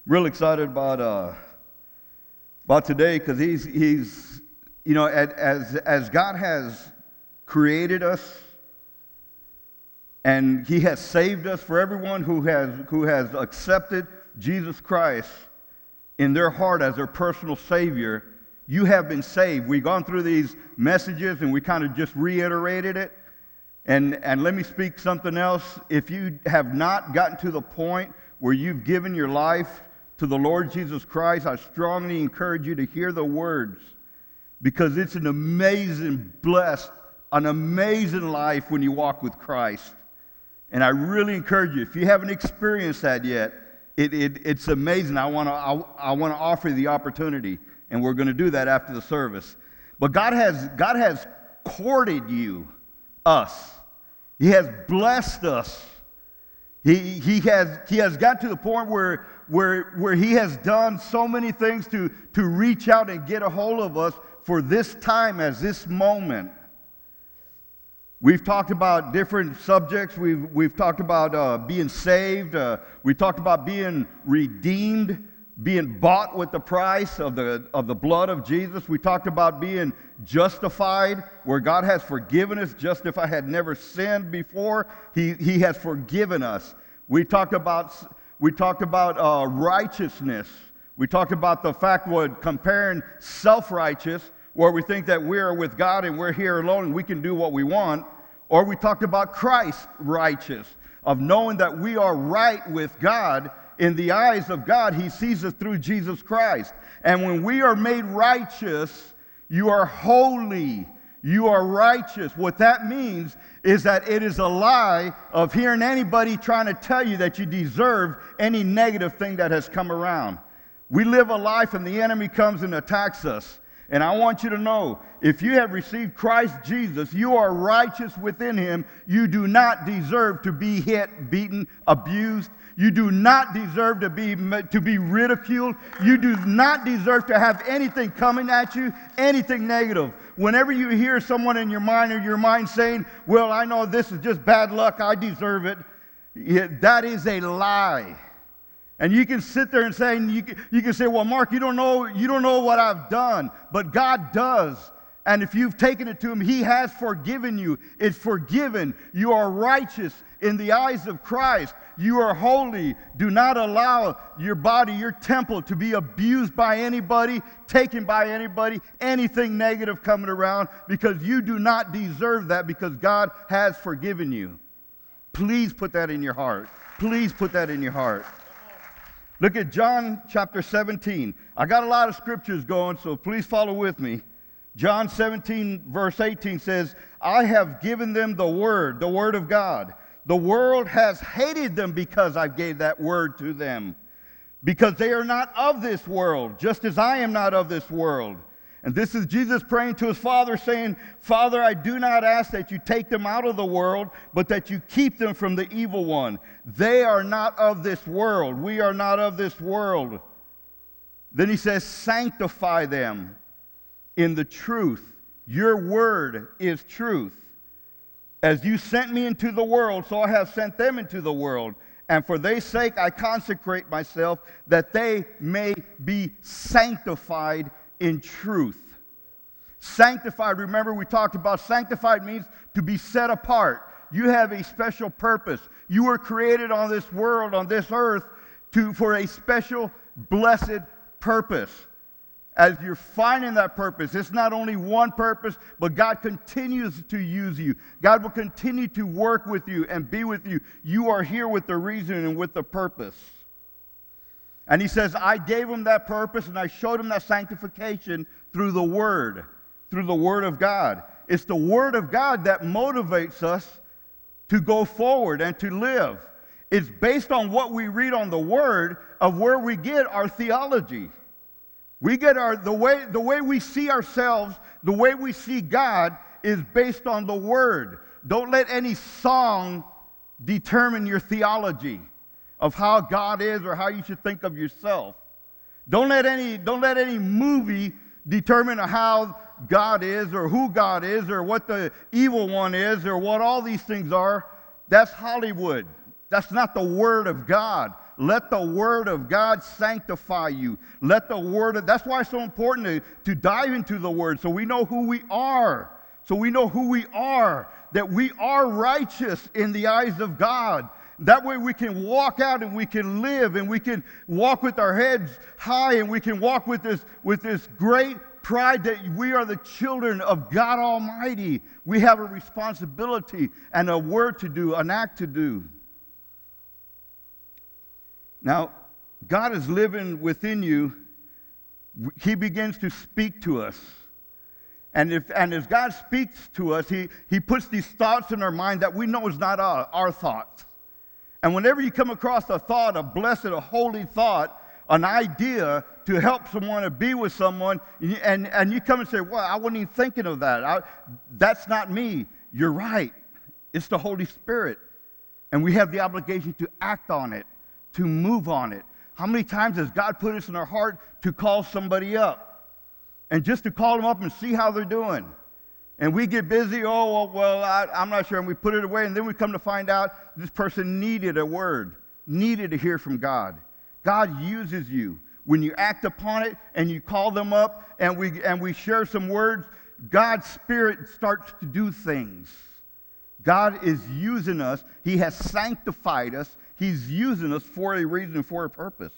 Real excited about today because he's as God has created us and He has saved us. For everyone who has accepted Jesus Christ in their heart as their personal Savior, you have been saved. We've gone through these messages and we kind of just reiterated it. And let me speak something else. If you have not gotten to the point where you've given your life to the Lord Jesus Christ, I strongly encourage you to hear the words, because it's an amazing life when you walk with Christ. And I really encourage you, if you haven't experienced that yet, it's amazing. I want to offer you the opportunity, and we're going to do that after the service. But God has courted us. He has blessed us. He has got to the point where He has done so many things to reach out and get a hold of us for this time as this moment. We've talked about different subjects. We've talked about being saved. We talked about being redeemed, being bought with the price of the blood of Jesus. We talked about being justified, where God has forgiven us. Just if I had never sinned before, He has forgiven us. We talked about righteousness. We talked about the fact of comparing self-righteous, where we think that we are with God and we're here alone and we can do what we want. Or we talked about Christ righteous, of knowing that we are right with God. In the eyes of God, He sees us through Jesus Christ. And when we are made righteous, you are holy, you are righteous. What that means is that it is a lie of hearing anybody trying to tell you that you deserve any negative thing that has come around. We live a life and the enemy comes and attacks us. And I want you to know, if you have received Christ Jesus, you are righteous within Him. You do not deserve to be hit, beaten, abused. You do not deserve to be ridiculed. You do not deserve to have anything coming at you, anything negative. Whenever you hear someone in your mind or your mind saying, well, I know this is just bad luck, I deserve it, that is a lie. And you can sit there and say, you can say, well, Mark, you don't know what I've done. But God does. And if you've taken it to Him, He has forgiven you. It's forgiven. You are righteous in the eyes of Christ. You are holy. Do not allow your body, your temple, to be abused by anybody, taken by anybody, anything negative coming around, because you do not deserve that, because God has forgiven you. Please put that in your heart. Please put that in your heart. Look at John chapter 17. I got a lot of scriptures going, so please follow with me. John 17, verse 18 says, I have given them the word of God. The world has hated them because I gave that word to them. Because they are not of this world, just as I am not of this world. And this is Jesus praying to His Father, saying, Father, I do not ask that you take them out of the world, but that you keep them from the evil one. They are not of this world. We are not of this world. Then He says, sanctify them in the truth. Your word is truth. As you sent me into the world, so I have sent them into the world. And for their sake I consecrate myself, that they may be sanctified in truth. Sanctified, remember we talked about sanctified means to be set apart. You have a special purpose. You were created on this world, on this earth, for a special, blessed purpose. As you're finding that purpose, it's not only one purpose, but God continues to use you. God will continue to work with you and be with you. You are here with the reason and with the purpose. And He says, I gave them that purpose and I showed them that sanctification through the Word of God. It's the Word of God that motivates us to go forward and to live. It's based on what we read on the Word of where we get our theology. We get the way we see ourselves, the way we see God is based on the Word. Don't let any song determine your theology of how God is or how you should think of yourself. Don't let any movie determine how God is or who God is or what the evil one is or what all these things are. That's Hollywood. That's not the Word of God. Let the Word of God sanctify you. Let the Word that's why it's so important to dive into the Word so we know who we are. So we know who we are, that we are righteous in the eyes of God. That way we can walk out and we can live and we can walk with our heads high and we can walk with this great pride that we are the children of God Almighty. We have a responsibility and a word to do, an act to do. Now, God is living within you. He begins to speak to us. And as God speaks to us, He puts these thoughts in our mind that we know is not our thoughts. And whenever you come across a thought, a blessed, a holy thought, an idea to help someone or be with someone, and you come and say, well, I wasn't even thinking of that. That's not me. You're right. It's the Holy Spirit. And we have the obligation to act on it, to move on it. How many times has God put us in our heart to call somebody up? And just to call them up and see how they're doing. And we get busy, I'm not sure, and we put it away, and then we come to find out this person needed a word, needed to hear from God. God uses you. When you act upon it and you call them up and we share some words, God's Spirit starts to do things. God is using us. He has sanctified us. He's using us for a reason, for a purpose.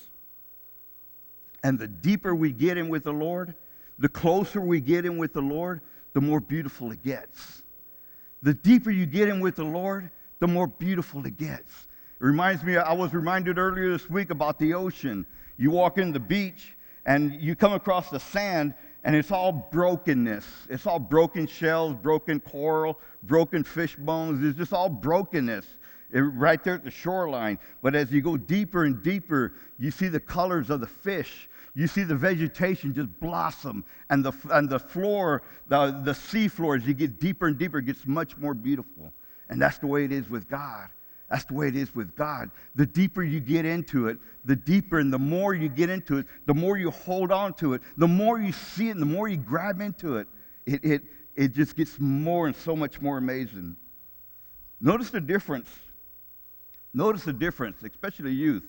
And the deeper we get in with the Lord, the closer we get in with the Lord, the more beautiful it gets. The deeper you get in with the Lord, the more beautiful it gets. It reminds me, I was reminded earlier this week about the ocean. You walk in the beach and you come across the sand and it's all brokenness. It's all broken shells, broken coral, broken fish bones. It's just all brokenness right there at the shoreline. But as you go deeper and deeper, you see the colors of the fish. You see the vegetation just blossom, and the floor, the sea floor, as you get deeper and deeper, gets much more beautiful. And that's the way it is with God. That's the way it is with God. The deeper you get into it, the deeper and the more you get into it, the more you hold on to it, the more you see it, and the more you grab into it, it just gets more and so much more amazing. Notice the difference. Notice the difference, especially youth.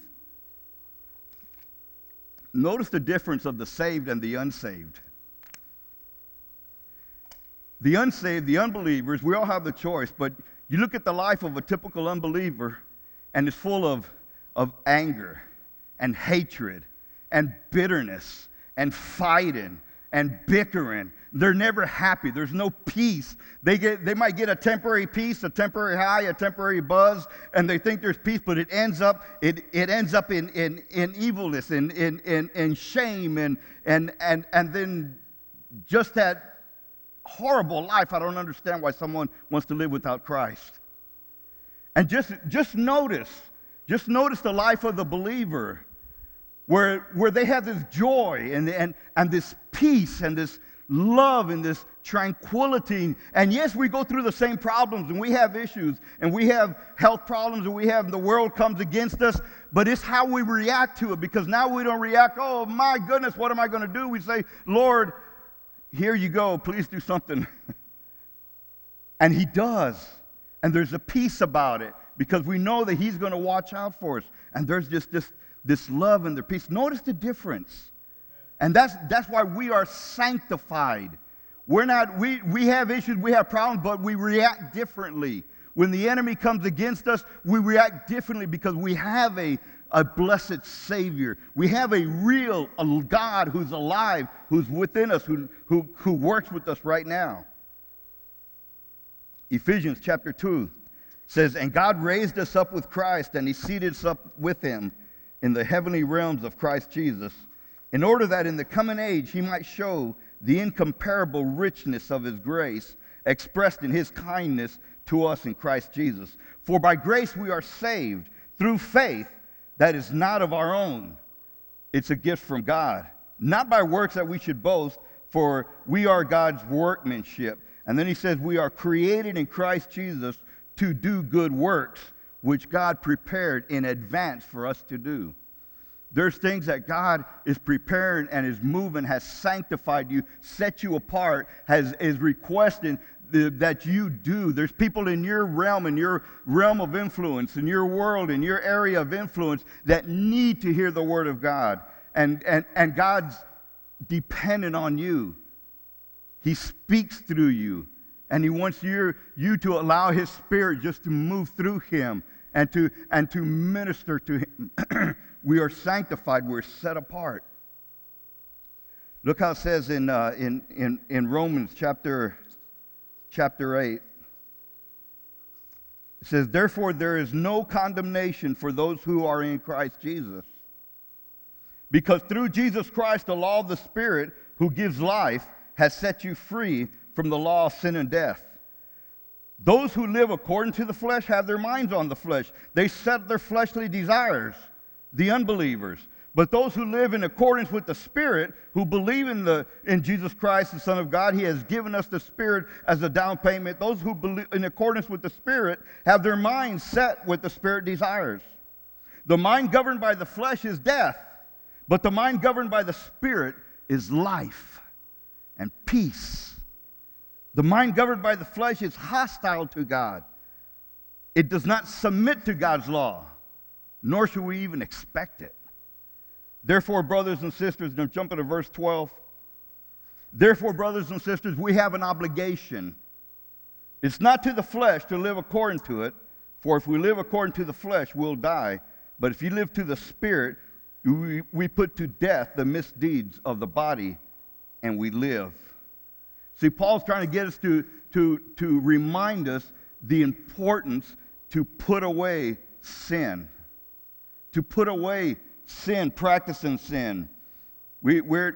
Notice the difference of the saved and the unsaved. The unsaved, the unbelievers, we all have the choice, but you look at the life of a typical unbeliever, and it's full of anger and hatred and bitterness and fighting and bickering. They're never happy. There's no peace. They might get a temporary peace, a temporary high, a temporary buzz, and they think there's peace, but it ends up in evilness, in shame, and then just that horrible life. I don't understand why someone wants to live without Christ. And just notice the life of the believer, where they have this joy and this peace and this love and this tranquility. And yes, we go through the same problems, and we have issues, and we have health problems, and the world comes against us, but it's how we react to it, because now we don't react, oh my goodness, what am I going to do? We say, Lord, here you go, please do something. And He does. And there's a peace about it, because we know that He's going to watch out for us. And there's just this love and the peace. Notice the difference. And that's why we are sanctified. We have issues, we have problems, but we react differently. When the enemy comes against us, we react differently because we have a blessed Savior. We have a real God who's alive, who's within us, who works with us right now. Ephesians chapter 2 says, and God raised us up with Christ, and He seated us up with Him in the heavenly realms of Christ Jesus, in order that in the coming age He might show the incomparable richness of His grace expressed in His kindness to us in Christ Jesus. For by grace we are saved through faith that is not of our own. It's a gift from God, not by works that we should boast, for we are God's workmanship. And then he says we are created in Christ Jesus to do good works, which God prepared in advance for us to do. There's things that God is preparing and is moving, has sanctified you, set you apart, is requesting that you do. There's people in your realm of influence, in your world, in your area of influence that need to hear the Word of God. And God's dependent on you. He speaks through you. And He wants you to allow His Spirit just to move through Him and to minister to Him. We are sanctified. We're set apart. Look how it says in Romans chapter 8. It says, "Therefore there is no condemnation for those who are in Christ Jesus. Because through Jesus Christ, the law of the Spirit who gives life has set you free from the law of sin and death. Those who live according to the flesh have their minds on the flesh. They set their fleshly desires, the unbelievers. But those who live in accordance with the Spirit, who believe in Jesus Christ, the Son of God, He has given us the Spirit as a down payment. Those who believe in accordance with the Spirit have their minds set with the Spirit desires. The mind governed by the flesh is death, but the mind governed by the Spirit is life and peace. The mind governed by the flesh is hostile to God. It does not submit to God's law, nor should we even expect it. Therefore, brothers and sisters," now jump into verse 12. "Therefore, brothers and sisters, we have an obligation. It's not to the flesh to live according to it, for if we live according to the flesh, we'll die. But if you live to the Spirit, we put to death the misdeeds of the body, and we live." See, Paul's trying to get us to remind us the importance to put away sin. To put away sin, practicing sin. We're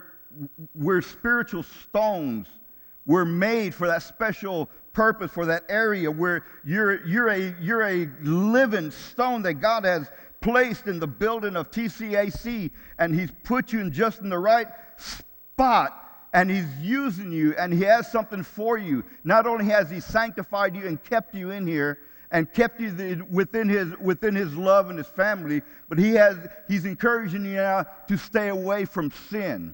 spiritual stones. We're made for that special purpose, for that area where you're a living stone that God has placed in the building of TCAC, and He's put you in just in the right spot, and He's using you, and He has something for you. Not only has He sanctified you and kept you in here, and kept you within his love and His family, but He's encouraging you now to stay away from sin.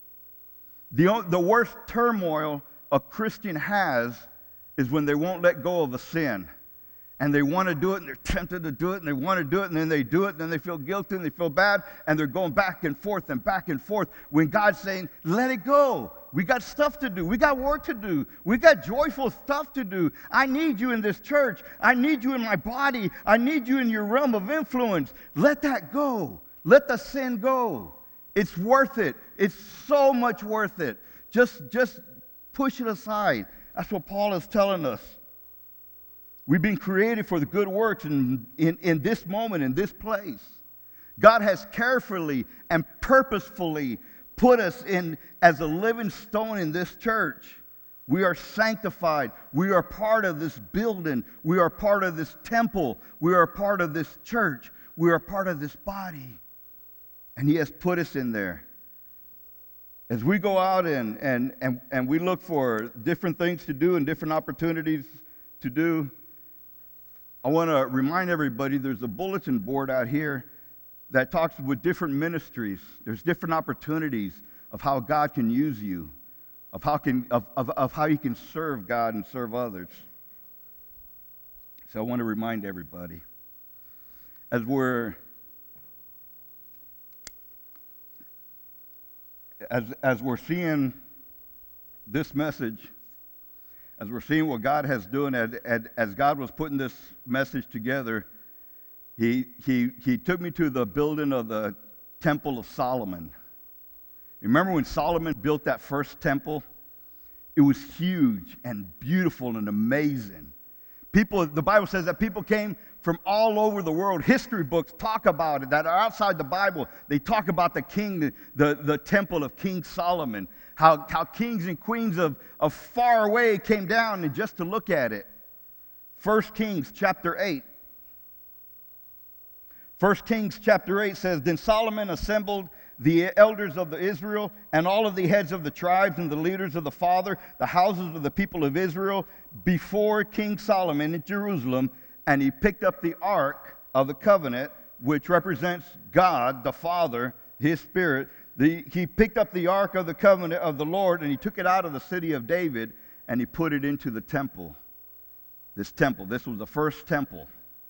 The worst turmoil a Christian has is when they won't let go of a sin. And they want to do it, and they're tempted to do it, and they want to do it, and then they do it, and then they feel guilty, and they feel bad, and they're going back and forth and back and forth, when God's saying, let it go. We got stuff to do. We got work to do. We got joyful stuff to do. I need you in this church. I need you in my body. I need you in your realm of influence. Let that go. Let the sin go. It's worth it. It's so much worth it. Just push it aside. That's what Paul is telling us. We've been created for the good works in this moment, in this place. God has carefully and purposefully put us in as a living stone in this church. We are sanctified. We are part of this building. We are part of this temple. We are part of this church. We are part of this body. And He has put us in there. As we go out and we look for different things to do and different opportunities to do, I want to remind everybody there's a bulletin board out here that talks with different ministries. There's different opportunities of how God can use you, of how you can serve God and serve others. So I want to remind everybody, as we're seeing this message, as we're seeing what God has done, as God was putting this message together, He took me to the building of the Temple of Solomon. Remember when Solomon built that first temple? It was huge and beautiful and amazing. The Bible says that people came from all over the world. History books talk about it, that are outside the Bible. They talk about the temple of King Solomon, how kings and queens of far away came down and just to look at it. 1 Kings chapter 8. 1 Kings chapter 8 says, "Then Solomon assembled the elders of Israel and all of the heads of the tribes and the leaders of the houses of the people of Israel before King Solomon in Jerusalem, and he picked up the ark of the covenant," which represents God, the Father, His Spirit. He picked up the ark of the covenant of the Lord, and he took it out of the city of David, and he put it into the temple. This temple. This was the first temple.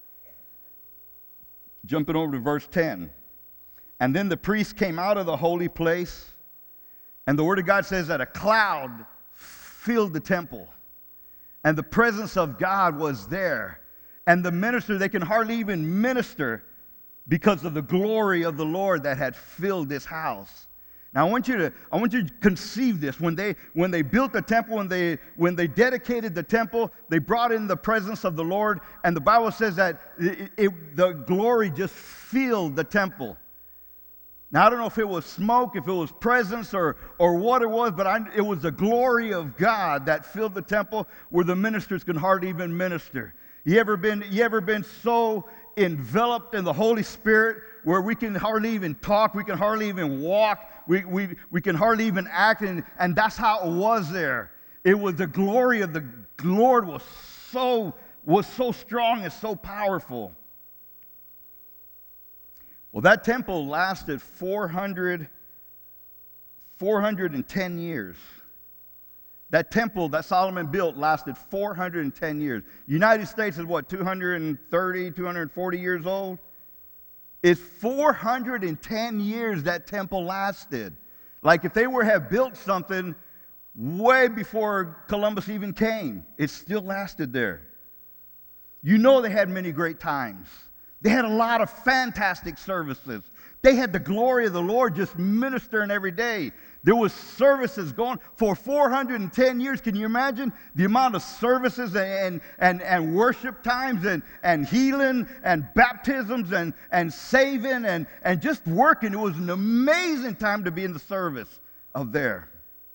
Jumping over to verse 10. And then the priest came out of the holy place, and the Word of God says that a cloud filled the temple. And the presence of God was there. And the minister, they can hardly even minister because of the glory of the Lord that had filled this house. Now I want you to conceive this. When they built the temple, when they dedicated the temple, they brought in the presence of the Lord, and the Bible says that the glory just filled the temple. Now, I don't know if it was smoke, if it was presence, or what it was, but it was the glory of God that filled the temple where the ministers could hardly even minister. You ever been so enveloped in the Holy Spirit where we can hardly even talk, we can hardly even walk, we can hardly even act, and that's how it was there. It was the glory of the Lord was so strong and so powerful. Well, that temple lasted 410 years. That temple that Solomon built lasted 410 years. United States is what, 230, 240 years old? It's 410 years that temple lasted. Like if they were to have built something way before Columbus even came, it still lasted there. You know they had many great times. They had a lot of fantastic services. They had the glory of the Lord just ministering every day. There was services going for 410 years. Can you imagine the amount of services and worship times and healing and baptisms and saving and just working? It was an amazing time to be in the service of there.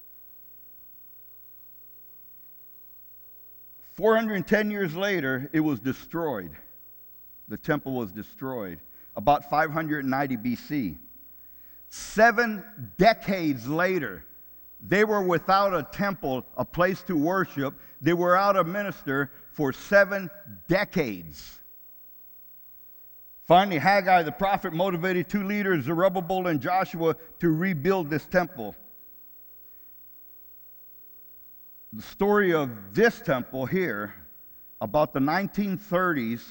410 years later, it was destroyed. The temple was destroyed about 590 BC. 7 decades later, they were without a temple, a place to worship. They were out of minister for 7 decades. Finally, Haggai the prophet motivated 2 leaders, Zerubbabel and Joshua, to rebuild this temple. The story of this temple here, about the 1930s,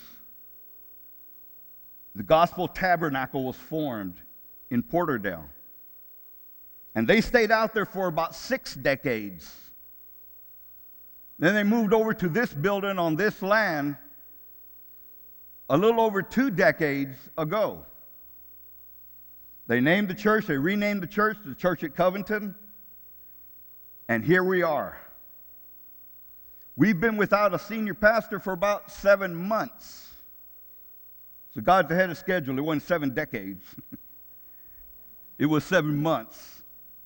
the Gospel Tabernacle was formed in Porterdale. And they stayed out there for about 6 decades. Then they moved over to this building on this land a little over 2 decades ago. They named the church, they renamed the church at Covington, and here we are. We've been without a senior pastor for about 7 months. So God's ahead of schedule. It wasn't 7 decades. It was 7 months.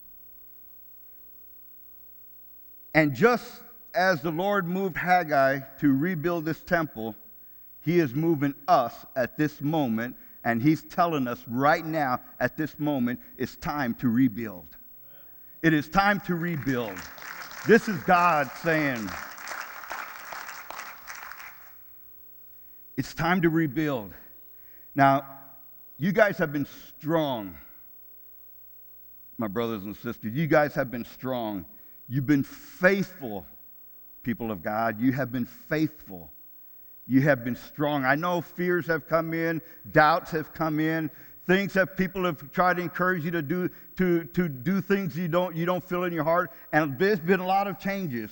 And just as the Lord moved Haggai to rebuild this temple, He is moving us at this moment, and He's telling us right now, at this moment, it's time to rebuild. It is time to rebuild. This is God saying, it's time to rebuild. Now, you guys have been strong, my brothers and sisters. You guys have been strong. You've been faithful, people of God. You have been faithful. You have been strong. I know fears have come in, doubts have come in, things that people have tried to encourage you to do things you don't feel in your heart, and there's been a lot of changes.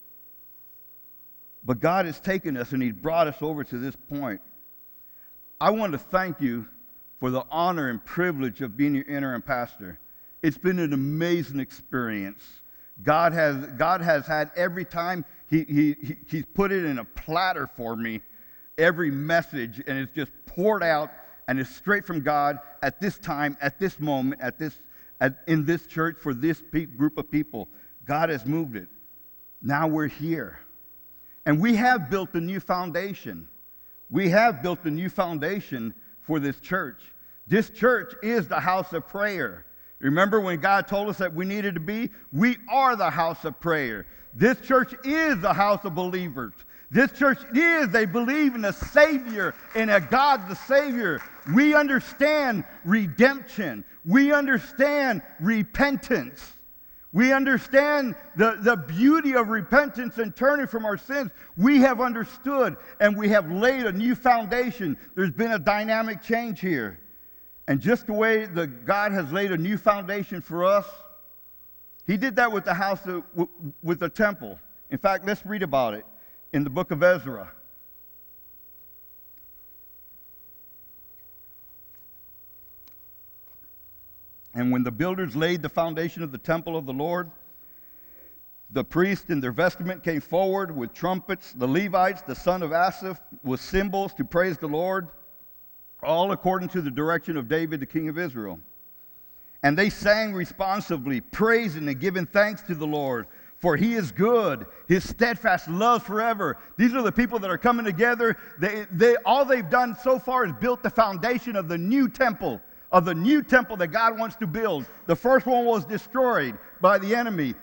But God has taken us and He's brought us over to this point. I want to thank you for the honor and privilege of being your interim pastor. It's been an amazing experience. God has had every time He's put it in a platter for me, every message, and it's just poured out, and it's straight from God at this time, at this moment, in this church for this group of people. God has moved it. Now we're here. And we have built a new foundation. We have built a new foundation for this church. This church is the house of prayer. Remember when God told us that we needed to be? We are the house of prayer. This church is the house of believers. This church they believe in a Savior, in a God the Savior. We understand redemption. We understand repentance. We understand the beauty of repentance and turning from our sins. We have understood, and we have laid a new foundation. There's been a dynamic change here. And just the way that God has laid a new foundation for us, He did that with the house, with the temple. In fact, let's read about it in the book of Ezra. And when the builders laid the foundation of the temple of the Lord, the priests in their vestment came forward with trumpets, the Levites, the son of Asaph, with cymbals to praise the Lord, all according to the direction of David, the king of Israel. And they sang responsively, praising and giving thanks to the Lord, for He is good, His steadfast love forever. These are the people that are coming together. All they've done so far is built the foundation of the new temple, that God wants to build. The first one was destroyed by the enemy.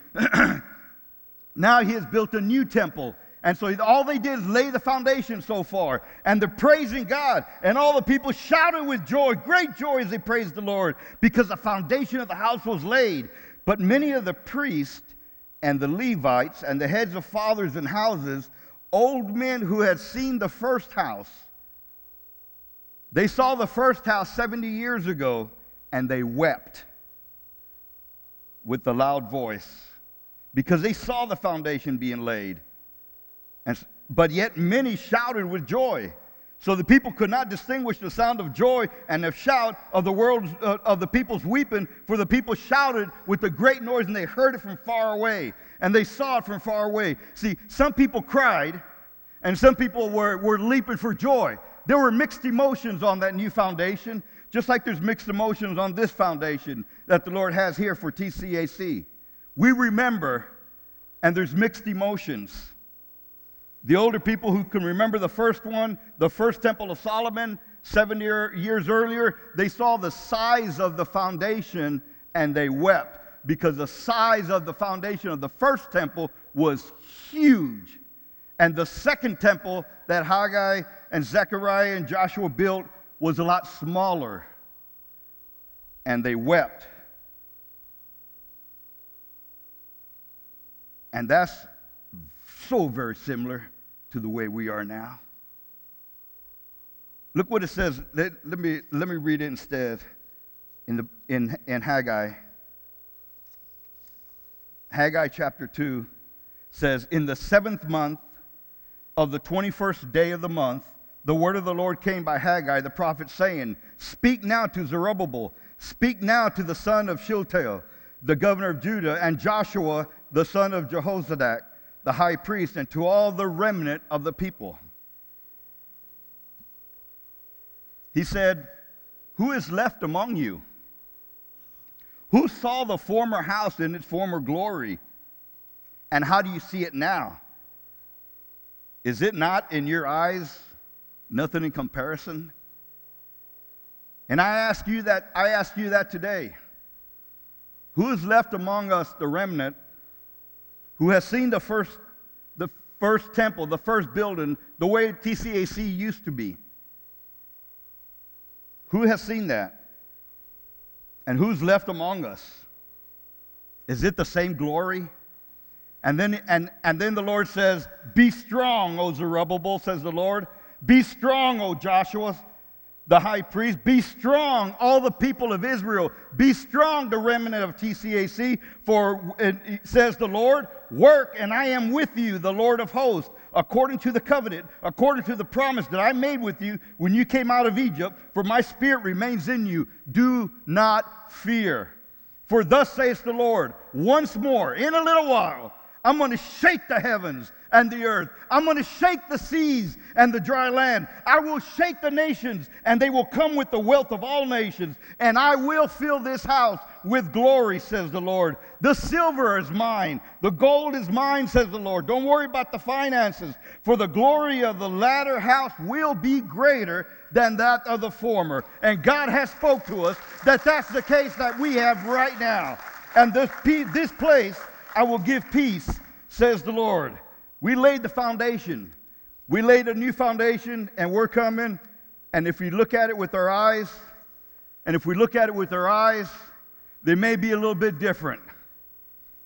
Now He has built a new temple. And so all they did is lay the foundation so far. And they're praising God. And all the people shouted with joy, great joy, as they praised the Lord, because the foundation of the house was laid. But many of the priests and the Levites and the heads of fathers and houses, old men who had seen the first house, they saw the first house 70 years ago, and they wept with a loud voice because they saw the foundation being laid. But yet many shouted with joy. So the people could not distinguish the sound of joy and the shout of the people's weeping, for the people shouted with a great noise, and they heard it from far away, and they saw it from far away. See, some people cried, and some people were leaping for joy. There were mixed emotions on that new foundation, just like there's mixed emotions on this foundation that the Lord has here for TCAC. We remember, and there's mixed emotions. The older people who can remember the first one, the first Temple of Solomon, 70 years earlier, they saw the size of the foundation and they wept because the size of the foundation of the first temple was huge. And the second temple that Haggai and Zechariah and Joshua built was a lot smaller. And they wept. And that's so very similar to the way we are now. Look what it says. Let me read it instead in Haggai. Haggai chapter 2 says, in the 7th month of the 21st day of the month, the word of the Lord came by Haggai the prophet, saying, speak now to Zerubbabel, speak now to the son of Shealtiel, the governor of Judah, and Joshua, the son of Jehozadak, the high priest, and to all the remnant of the people. He said, who is left among you? Who saw the former house in its former glory? And how do you see it now? Is it not in your eyes nothing in comparison? And I ask you that today. Who is left among us, the remnant, who has seen the first temple, the first building, the way TCAC used to be? Who has seen that? And who's left among us? Is it the same glory? And then the Lord says, be strong, O Zerubbabel, says the Lord. Be strong, O Joshua, the high priest. Be strong, all the people of Israel. Be strong, the remnant of TCAC, for it says the Lord, work, and I am with you, the Lord of hosts, according to the covenant, according to the promise that I made with you when you came out of Egypt, for my spirit remains in you. Do not fear. For thus saith the Lord, once more, in a little while, I'm going to shake the heavens and the earth. I'm going to shake the seas and the dry land. I will shake the nations, and they will come with the wealth of all nations. And I will fill this house with glory, says the Lord. The silver is mine. The gold is mine, says the Lord. Don't worry about the finances, for the glory of the latter house will be greater than that of the former. And God has spoke to us that that's the case that we have right now. And this place I will give peace, says the Lord. We laid the foundation. We laid a new foundation, and we're coming. And if we look at it with our eyes, they may be a little bit different.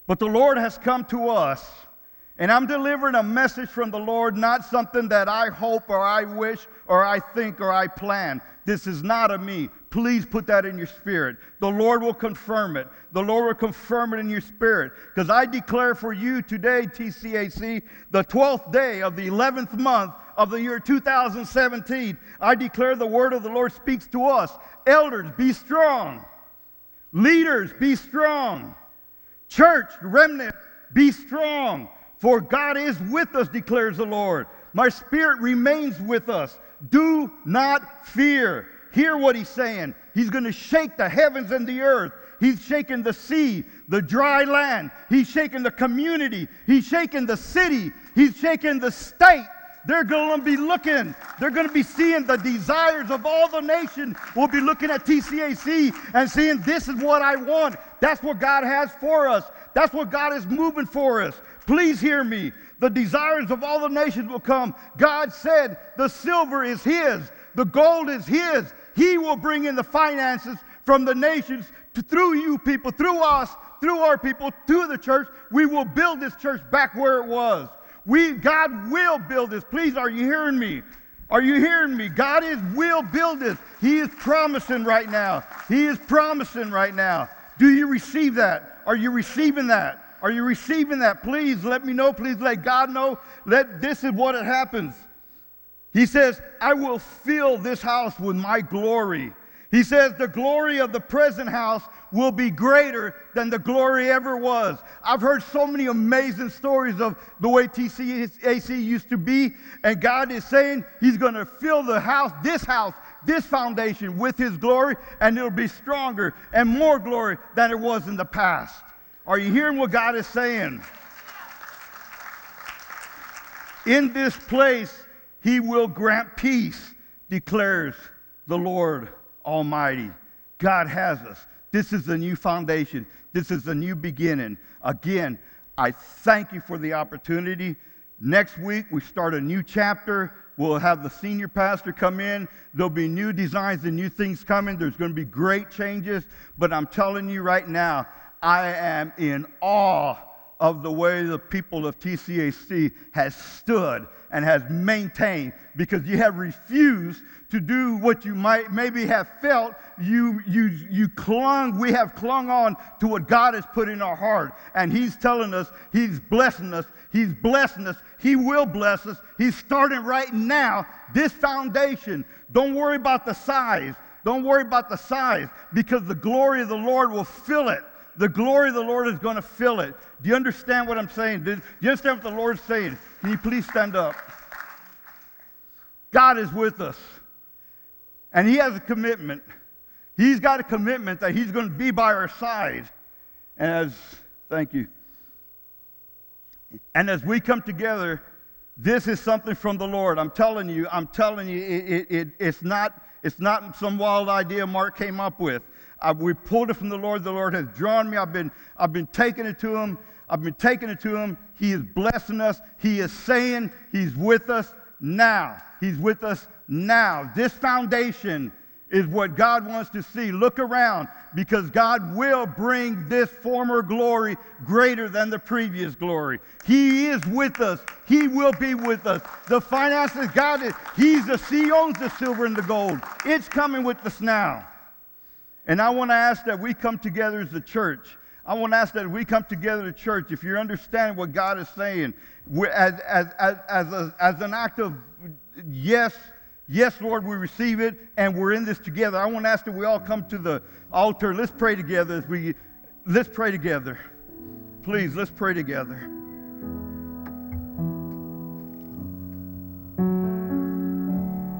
But the Lord has come to us, and I'm delivering a message from the Lord, not something that I hope or I wish or I think or I plan. This is not of me. Please put that in your spirit. The Lord will confirm it. The Lord will confirm it in your spirit. Because I declare for you today, TCAC, the 12th day of the 11th month of the year 2017, I declare the word of the Lord speaks to us. Elders, be strong. Leaders, be strong. Church, remnant, be strong. For God is with us, declares the Lord. My spirit remains with us. Do not fear. Hear what he's saying. He's going to shake the heavens and the earth. He's shaking the sea, the dry land. He's shaking the community. He's shaking the city. He's shaking the state. They're going to be looking. They're going to be seeing the desires of all the nation. We'll be looking at TCAC and seeing this is what I want. That's what God has for us. That's what God is moving for us. Please hear me. The desires of all the nations will come. God said the silver is his. The gold is his. He will bring in the finances from the nations through you people, through us, through our people, to the church. We will build this church back where it was. God will build this. Please, are you hearing me? Are you hearing me? God will build this. He is promising right now. He is promising right now. Do you receive that? Are you receiving that? Are you receiving that? Please let me know. Please let God know. This is what it happens. He says, I will fill this house with my glory. He says the glory of the present house will be greater than the glory ever was. I've heard so many amazing stories of the way TCAC used to be, and God is saying he's going to fill the house, this foundation with his glory, and it'll be stronger and more glory than it was in the past. Are you hearing what God is saying? In this place, he will grant peace, declares the Lord Almighty. God has us. This is the new foundation. This is the new beginning. Again, I thank you for the opportunity. Next week, we start a new chapter. We'll have the senior pastor come in. There'll be new designs and new things coming. There's going to be great changes. But I'm telling you right now, I am in awe of the way the people of TCAC has stood and has maintained, because you have refused to do what you might maybe have felt. We have clung on to what God has put in our heart. And he's telling us, he's blessing us, he's blessing us, he will bless us. He's starting right now, this foundation. Don't worry about the size. Don't worry about the size, because the glory of the Lord will fill it. The glory of the Lord is going to fill it. Do you understand what I'm saying? Do you understand what the Lord's saying? Can you please stand up? God is with us. And he has a commitment. He's got a commitment that he's going to be by our side. Thank you. And as we come together, this is something from the Lord. I'm telling you, it's not some wild idea Mark came up with. We pulled it from the Lord. The Lord has drawn me. I've been taking it to him. He is blessing us. He is saying he's with us now. He's with us now. This foundation is what God wants to see. Look around, because God will bring this former glory greater than the previous glory. He is with us. He will be with us. The finances, he owns the silver and the gold. It's coming with us now. And I want to ask that we come together as a church. I want to ask that we come together as a church. If you understand what God is saying, as an act of yes, Lord, we receive it, and we're in this together. I want to ask that we all come to the altar. Let's pray together. Let's pray together. Please, let's pray together.